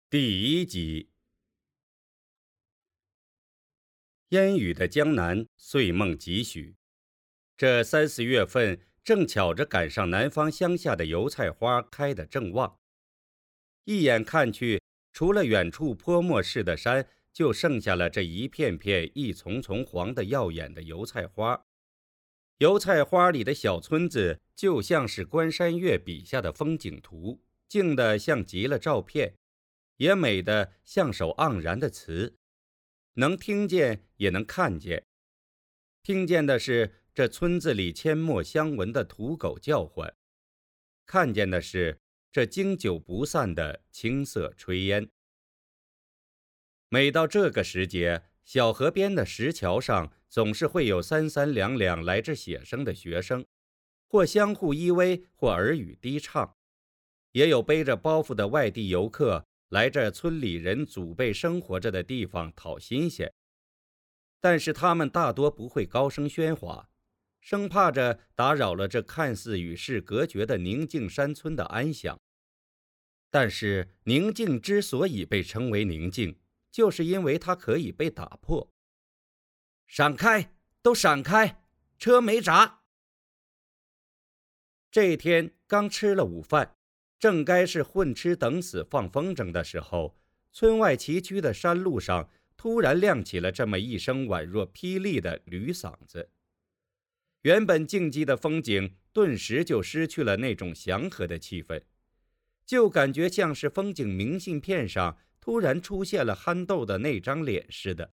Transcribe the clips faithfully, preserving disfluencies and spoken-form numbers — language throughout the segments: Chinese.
第一集。烟雨的江南，岁梦几许。这三四月份，正巧着赶上南方乡下的油菜花开得正旺。一眼看去，除了远处泼墨似的山，就剩下了这一片片一丛丛黄得耀眼的油菜花。油菜花里的小村子，就像是关山月笔下的风景图，静得像极了照片，也美得像首盎然的词，能听见也能看见。听见的是这村子里阡陌相闻的土狗叫唤，看见的是这经久不散的青色炊烟。每到这个时节，小河边的石桥上总是会有三三两两来这写生的学生，或相互依偎，或耳语低唱，也有背着包袱的外地游客来这村里人祖辈生活着的地方讨新鲜。但是他们大多不会高声喧哗，生怕着打扰了这看似与世隔绝的宁静山村的安详。但是宁静之所以被称为宁静，就是因为它可以被打破。闪开，都闪开，车没闸。这天刚吃了午饭，正该是混吃等死放风筝的时候，村外崎岖的山路上突然亮起了这么一声宛若霹雳的驴嗓子。原本静寂的风景顿时就失去了那种祥和的气氛，就感觉像是风景明信片上突然出现了憨豆的那张脸似的。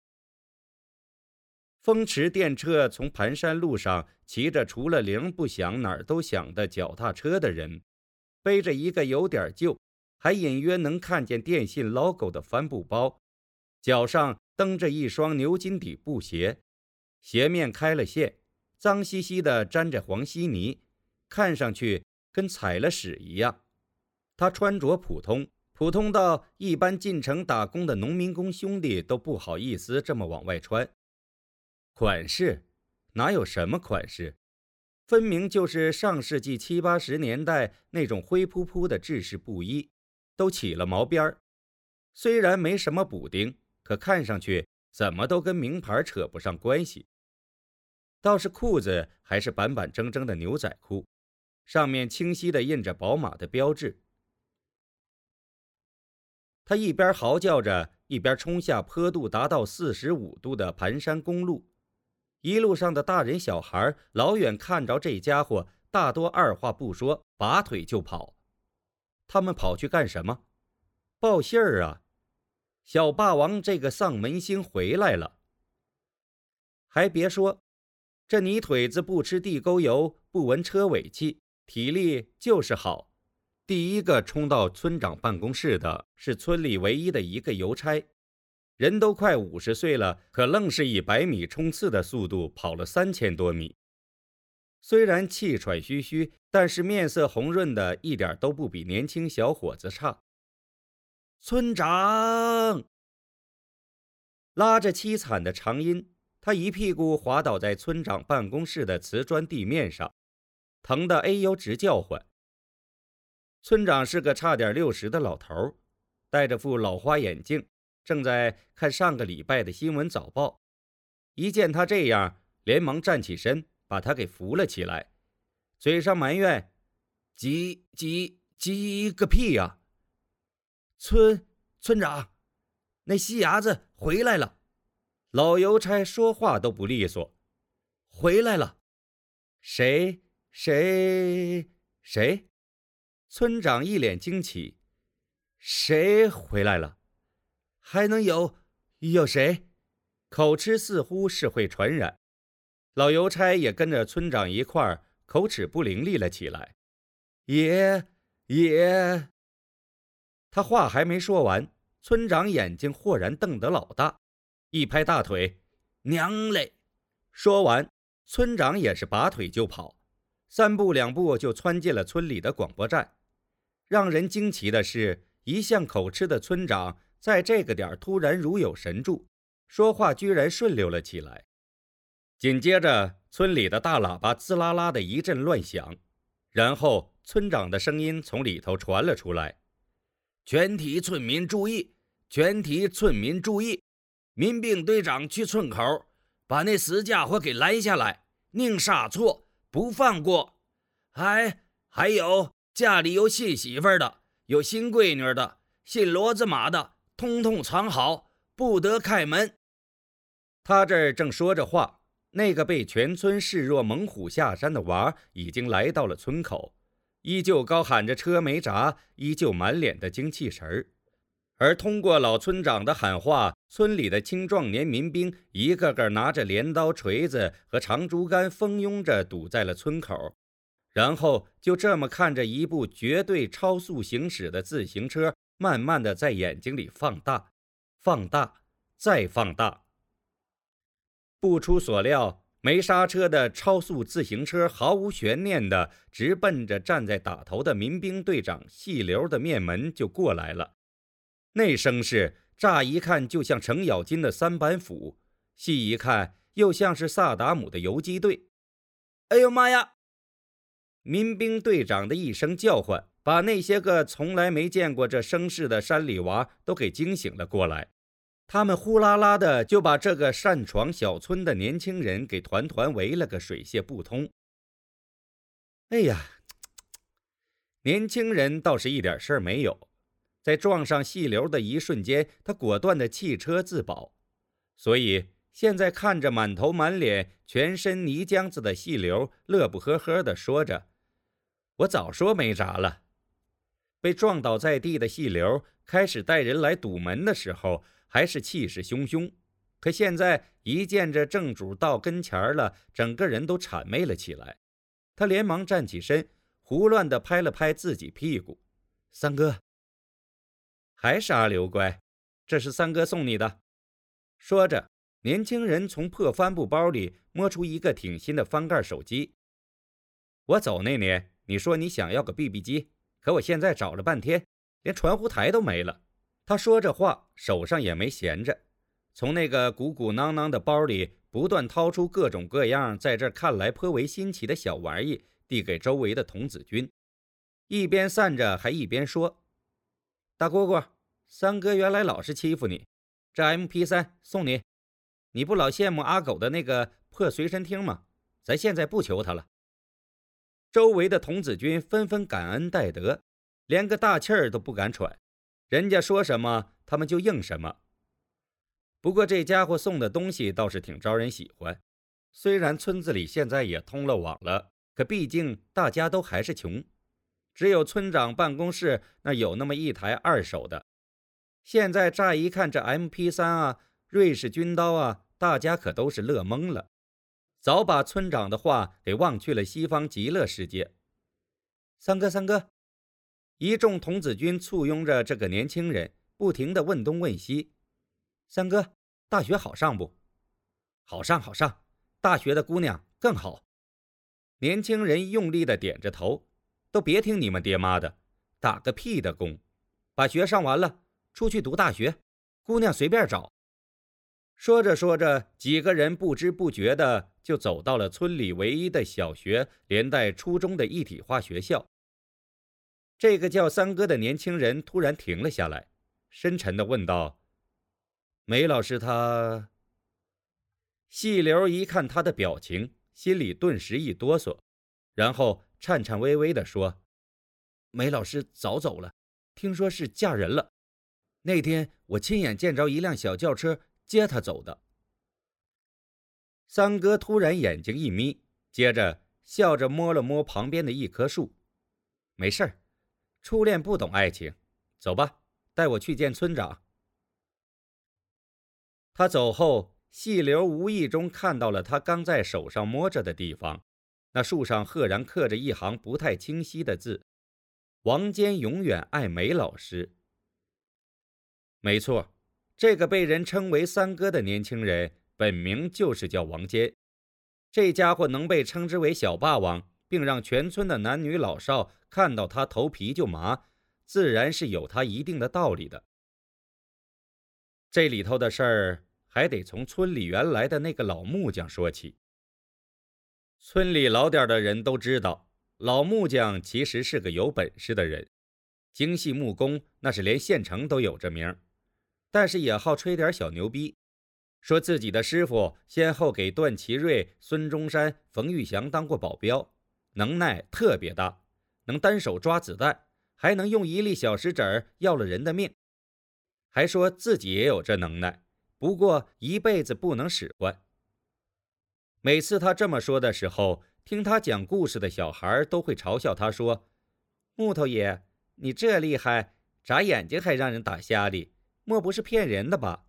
风驰电掣从盘山路上骑着除了铃不响哪儿都响的脚踏车的人，背着一个有点旧还隐约能看见电信 logo 的帆布包，脚上蹬着一双牛筋底布鞋，鞋面开了线，脏兮兮的沾着黄稀泥，看上去跟踩了屎一样。他穿着普通，普通到一般进城打工的农民工兄弟都不好意思这么往外穿。款式哪有什么款式，分明就是上世纪七八十年代那种灰扑扑的制式布衣，都起了毛边儿。虽然没什么补丁，可看上去怎么都跟名牌扯不上关系。倒是裤子还是板板正正的牛仔裤，上面清晰地印着宝马的标志。他一边嚎叫着，一边冲下坡度达到四十五度的盘山公路。一路上的大人小孩老远看着这家伙，大多二话不说，拔腿就跑。他们跑去干什么？报信儿啊！小霸王这个丧门星回来了。还别说，这泥腿子不吃地沟油，不闻车尾气，体力就是好。第一个冲到村长办公室的是村里唯一的一个邮差，人都快五十岁了，可愣是以百米冲刺的速度跑了三千多米。虽然气喘吁吁，但是面色红润的一点都不比年轻小伙子差。村长！拉着凄惨的长音，他一屁股滑倒在村长办公室的瓷砖地面上，疼得哎呦直叫唤。村长是个差点六十的老头，戴着副老花眼镜，正在看上个礼拜的新闻早报。一见他这样，连忙站起身，把他给扶了起来，嘴上埋怨：急急急个屁呀！村村长，那西伢子回来了。老邮差说话都不利索。回来了？谁谁谁？村长一脸惊奇。谁回来了？还能有有谁？口吃似乎是会传染，老邮差也跟着村长一块儿口齿不伶俐了起来。也也他话还没说完，村长眼睛豁然瞪得老大，一拍大腿：娘嘞！说完，村长也是拔腿就跑，三步两步就窜进了村里的广播站。让人惊奇的是，一向口吃的村长在这个点突然如有神助，说话居然顺溜了起来。紧接着，村里的大喇叭滋啦啦的一阵乱响，然后村长的声音从里头传了出来： 全体村民注意！全体村民注意！民兵队长去村口，把那死家伙给拦下来，宁杀错，不放过。还还有家里有新媳妇的，有新闺女的，新骡子马的，通通藏好，不得开门。他这儿正说着话，那个被全村视若猛虎下山的娃已经来到了村口，依旧高喊着车没闸，依旧满脸的精气神儿。而通过老村长的喊话，村里的青壮年民兵一个个拿着镰刀、锤子和长竹竿，蜂拥着堵在了村口，然后就这么看着一部绝对超速行驶的自行车，慢慢的在眼睛里放大、放大、再放大。不出所料，没刹车的超速自行车毫无悬念的直奔着站在打头的民兵队长细流的面门就过来了。那声势乍一看就像程咬金的三板斧，细一看又像是萨达姆的游击队。哎呦妈呀！民兵队长的一声叫唤，把那些个从来没见过这声势的山里娃都给惊醒了过来。他们呼啦啦的就把这个擅闯小村的年轻人给团团围了个水泄不通。哎呀，年轻人倒是一点事儿没有，在撞上细流的一瞬间，他果断的弃车自保，所以现在看着满头满脸全身泥浆子的细流，乐不呵呵地说着：“我早说没闸了。”被撞倒在地的细流开始带人来堵门的时候，还是气势汹汹，可现在一见着正主到跟前了，整个人都谄媚了起来。他连忙站起身，胡乱地拍了拍自己屁股：“三哥。”还是阿刘乖，这是三哥送你的。说着，年轻人从破帆布包里摸出一个挺新的翻盖手机。我走那年，你说你想要个 B B 机，可我现在找了半天，连传呼台都没了。他说着话，手上也没闲着，从那个鼓鼓囊囊的包里不断掏出各种各样在这看来颇为新奇的小玩意，递给周围的童子军，一边散着还一边说：“大蝈蝈，三哥原来老是欺负你，这 M P 三 送你。你不老羡慕阿狗的那个破随身听吗？咱现在不求他了。”周围的童子军纷纷感恩戴德，连个大气儿都不敢喘，人家说什么他们就应什么。不过这家伙送的东西倒是挺招人喜欢，虽然村子里现在也通了网了，可毕竟大家都还是穷，只有村长办公室那有那么一台二手的。现在乍一看这 M P 三 啊，瑞士军刀啊，大家可都是乐懵了，早把村长的话给忘去了西方极乐世界。三哥三哥，一众童子军簇拥着这个年轻人，不停地问东问西。三哥，大学好上不？好上好上，大学的姑娘更好。年轻人用力地点着头，都别听你们爹妈的，打个屁的工，把学上完了，出去读大学，姑娘随便找。说着说着，几个人不知不觉的就走到了村里唯一的小学连带初中的一体化学校。这个叫三哥的年轻人突然停了下来，深沉地问道：“梅老师他……”细流一看他的表情，心里顿时一哆嗦，然后颤颤巍巍地说：“梅老师早走了，听说是嫁人了。那天我亲眼见着一辆小轿车接她走的。”三哥突然眼睛一眯，接着笑着摸了摸旁边的一棵树：“没事儿，初恋不懂爱情，走吧，带我去见村长。”他走后，细流无意中看到了他刚在手上摸着的地方，那树上赫然刻着一行不太清晰的字：“王坚永远爱梅老师。”没错，这个被人称为三哥的年轻人本名就是叫王坚。这家伙能被称之为小霸王，并让全村的男女老少看到他头皮就麻，自然是有他一定的道理的。这里头的事儿还得从村里原来的那个老木匠说起。村里老点的人都知道，老木匠其实是个有本事的人， 精细木工那是连县城都有这名，但是也好吹点小牛逼，说自己的师傅先后给段祺瑞、孙中山、冯玉祥当过保镖，能耐特别大，能单手抓子弹，还能用一粒小石子儿要了人的命，还说自己也有这能耐，不过一辈子不能使唤。每次他这么说的时候，听他讲故事的小孩都会嘲笑他说：木头爷，你这厉害，眨眼睛还让人打瞎哩，莫不是骗人的吧？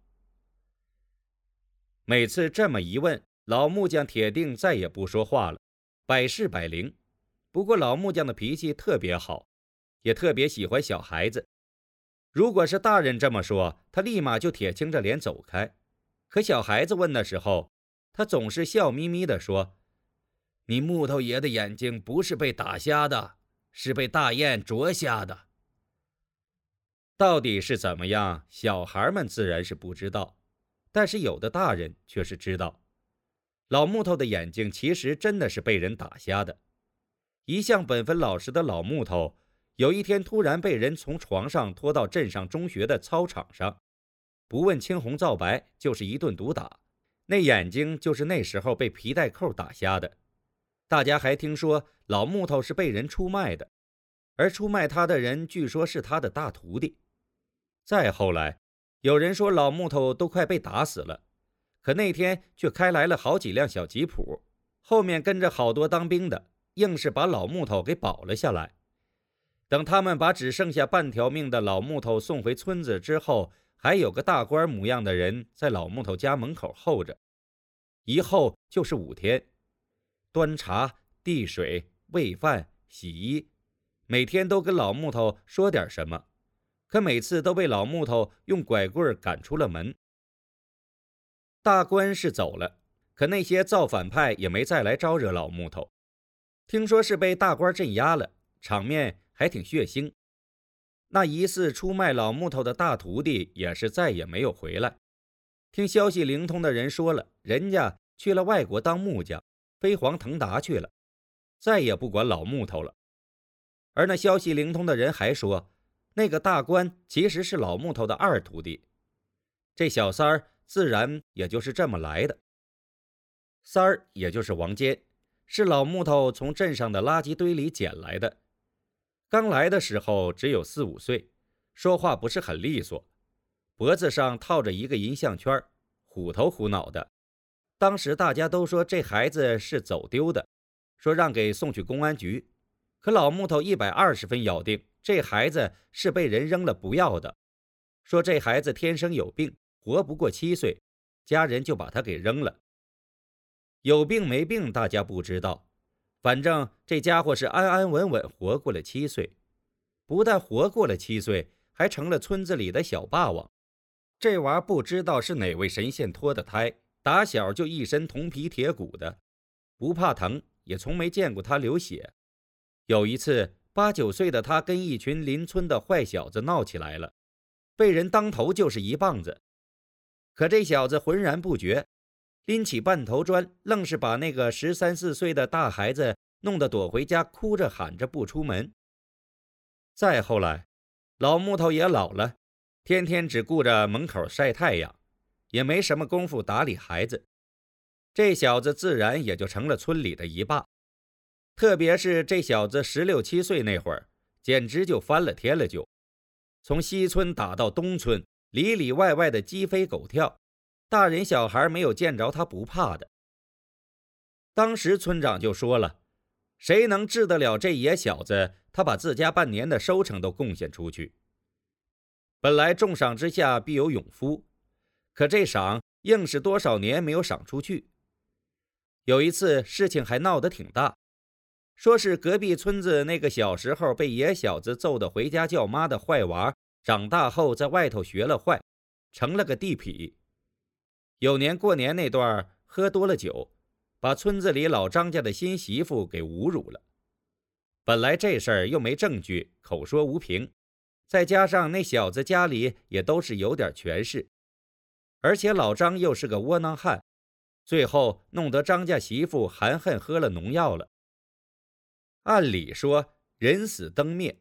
每次这么一问，老木匠铁定再也不说话了，百试百灵。不过老木匠的脾气特别好，也特别喜欢小孩子。如果是大人这么说，他立马就铁青着脸走开。可小孩子问的时候，他总是笑眯眯地说：你木头爷的眼睛不是被打瞎的，是被大雁啄瞎的。到底是怎么样，小孩们自然是不知道，但是有的大人却是知道。老木头的眼睛其实真的是被人打瞎的。一向本分老实的老木头，有一天突然被人从床上拖到镇上中学的操场上，不问青红皂白，就是一顿毒打。那眼睛就是那时候被皮带扣打瞎的。大家还听说老木头是被人出卖的，而出卖他的人据说是他的大徒弟。再后来，有人说老木头都快被打死了，可那天却开来了好几辆小吉普，后面跟着好多当兵的，硬是把老木头给保了下来。等他们把只剩下半条命的老木头送回村子之后，还有个大官模样的人在老木头家门口候着，一候就是五天，端茶、递水、喂饭、洗衣，每天都跟老木头说点什么，可每次都被老木头用拐棍赶出了门。大官是走了，可那些造反派也没再来招惹老木头，听说是被大官镇压了，场面还挺血腥。那疑似出卖老木头的大徒弟也是再也没有回来。听消息灵通的人说了，人家去了外国当木匠，飞黄腾达去了，再也不管老木头了。而那消息灵通的人还说，那个大官其实是老木头的二徒弟。这小三儿自然也就是这么来的。三儿也就是王坚，是老木头从镇上的垃圾堆里捡来的。刚来的时候只有四五岁，说话不是很利索，脖子上套着一个银项圈，虎头虎脑的。当时大家都说这孩子是走丢的，说让给送去公安局。可老木头一百二十分咬定这孩子是被人扔了不要的，说这孩子天生有病，活不过七岁，家人就把他给扔了。有病没病大家不知道，反正这家伙是安安稳稳活过了七岁，不但活过了七岁，还成了村子里的小霸王。这娃不知道是哪位神仙脱的胎，打小就一身铜皮铁骨的，不怕疼，也从没见过他流血。有一次，八九岁的他跟一群邻村的坏小子闹起来了，被人当头就是一棒子。可这小子浑然不觉，拎起半头砖，愣是把那个十三四岁的大孩子弄得躲回家，哭着喊着不出门。再后来，老木头也老了，天天只顾着门口晒太阳，也没什么功夫打理孩子。这小子自然也就成了村里的一霸。特别是这小子十六七岁那会儿，简直就翻了天了就，从西村打到东村，里里外外的鸡飞狗跳，大人小孩没有见着他不怕的。当时村长就说了，谁能治得了这野小子，他把自家半年的收成都贡献出去。本来重赏之下必有勇夫，可这赏硬是多少年没有赏出去。有一次事情还闹得挺大，说是隔壁村子那个小时候被野小子揍得回家叫妈的坏娃，长大后在外头学了坏，成了个地痞。有年过年那段喝多了酒，把村子里老张家的新媳妇给侮辱了。本来这事儿又没证据，口说无凭，再加上那小子家里也都是有点权势，而且老张又是个窝囊汉，最后弄得张家媳妇含恨喝了农药了。按理说人死灯灭，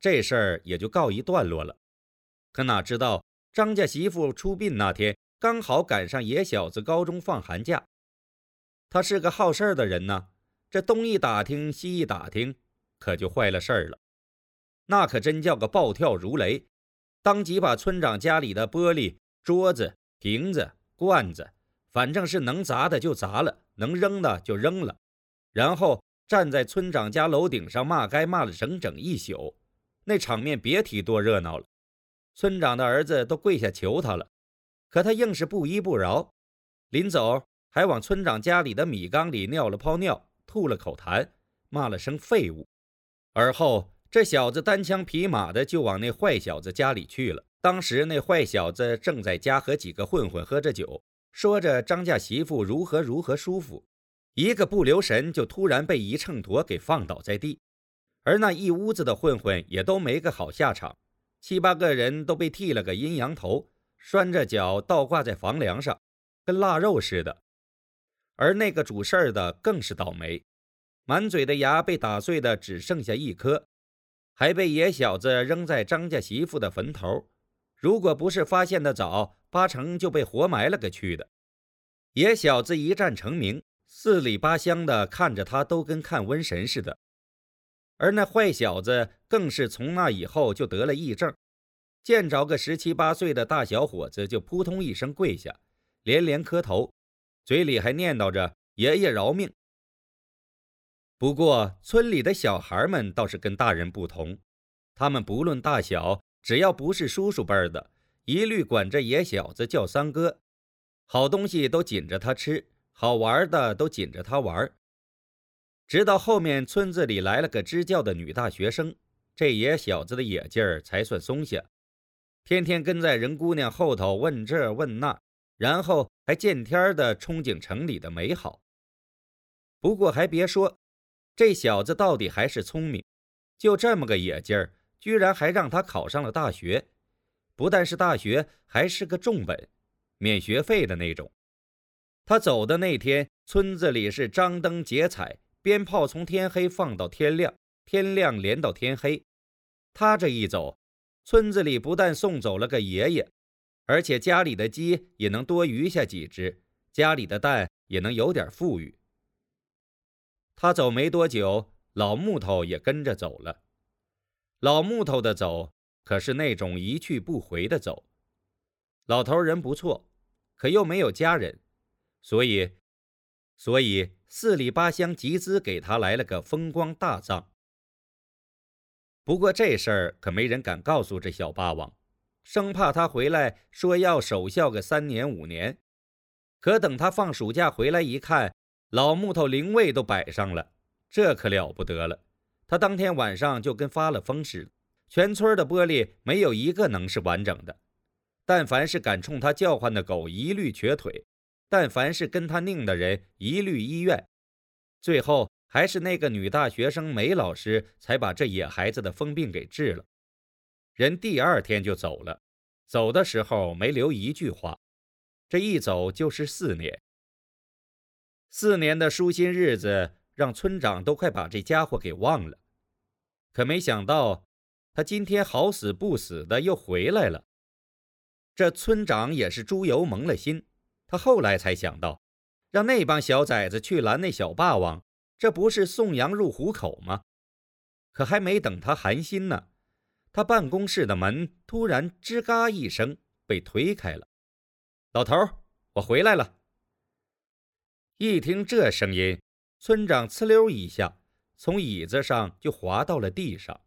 这事儿也就告一段落了。可哪知道张家媳妇出殡那天刚好赶上野小子高中放寒假，他是个好事儿的人呢，这东一打听西一打听，可就坏了事儿了。那可真叫个暴跳如雷，当即把村长家里的玻璃、桌子、瓶子、罐子，反正是能砸的就砸了，能扔的就扔了，然后站在村长家楼顶上骂该骂了整整一宿，那场面别提多热闹了。村长的儿子都跪下求他了，可他硬是不依不饶，临走还往村长家里的米缸里尿了泡尿，吐了口痰，骂了声废物。而后这小子单枪匹马的就往那坏小子家里去了。当时那坏小子正在家和几个混混喝着酒，说着张家媳妇如何如何舒服，一个不留神就突然被一秤砣给放倒在地。而那一屋子的混混也都没个好下场，七八个人都被剃了个阴阳头，拴着脚倒挂在房梁上，跟腊肉似的。而那个主事儿的更是倒霉，满嘴的牙被打碎的只剩下一颗，还被野小子扔在张家媳妇的坟头，如果不是发现的早，八成就被活埋了个去的。野小子一战成名，四里八乡的看着他都跟看瘟神似的。而那坏小子更是从那以后就得了癔症，见着个十七八岁的大小伙子就扑通一声跪下，连连磕头，嘴里还念叨着爷爷饶命。不过村里的小孩们倒是跟大人不同，他们不论大小，只要不是叔叔辈的，一律管这野小子叫三哥，好东西都紧着他吃，好玩的都紧着他玩。直到后面村子里来了个支教的女大学生，这野小子的野劲儿才算松下，天天跟在人姑娘后头问这问那，然后还见天的憧憬城里的美好。不过还别说，这小子到底还是聪明，就这么个野劲儿，居然还让他考上了大学，不但是大学，还是个重本，免学费的那种。他走的那天，村子里是张灯结彩，鞭炮从天黑放到天亮，天亮连到天黑。他这一走，村子里不但送走了个爷爷，而且家里的鸡也能多余下几只，家里的蛋也能有点富裕。他走没多久，老木头也跟着走了。老木头的走可是那种一去不回的走。老头人不错，可又没有家人，所以所以四里八乡集资给他来了个风光大葬。不过这事儿可没人敢告诉这小霸王，生怕他回来说要守孝个三年五年。可等他放暑假回来一看，老木头灵位都摆上了，这可了不得了。他当天晚上就跟发了疯似的，全村的玻璃没有一个能是完整的，但凡是敢冲他叫唤的狗一律瘸腿，但凡是跟他拧的人一律医院。最后还是那个女大学生梅老师才把这野孩子的疯病给治了。人第二天就走了，走的时候没留一句话，这一走就是四年。四年的舒心日子让村长都快把这家伙给忘了。可没想到他今天好死不死的又回来了。这村长也是猪油蒙了心，他后来才想到，让那帮小崽子去拦那小霸王，这不是送羊入虎口吗？可还没等他寒心呢，他办公室的门突然吱嘎一声被推开了。老头，我回来了。一听这声音，村长呲溜一下从椅子上就滑到了地上。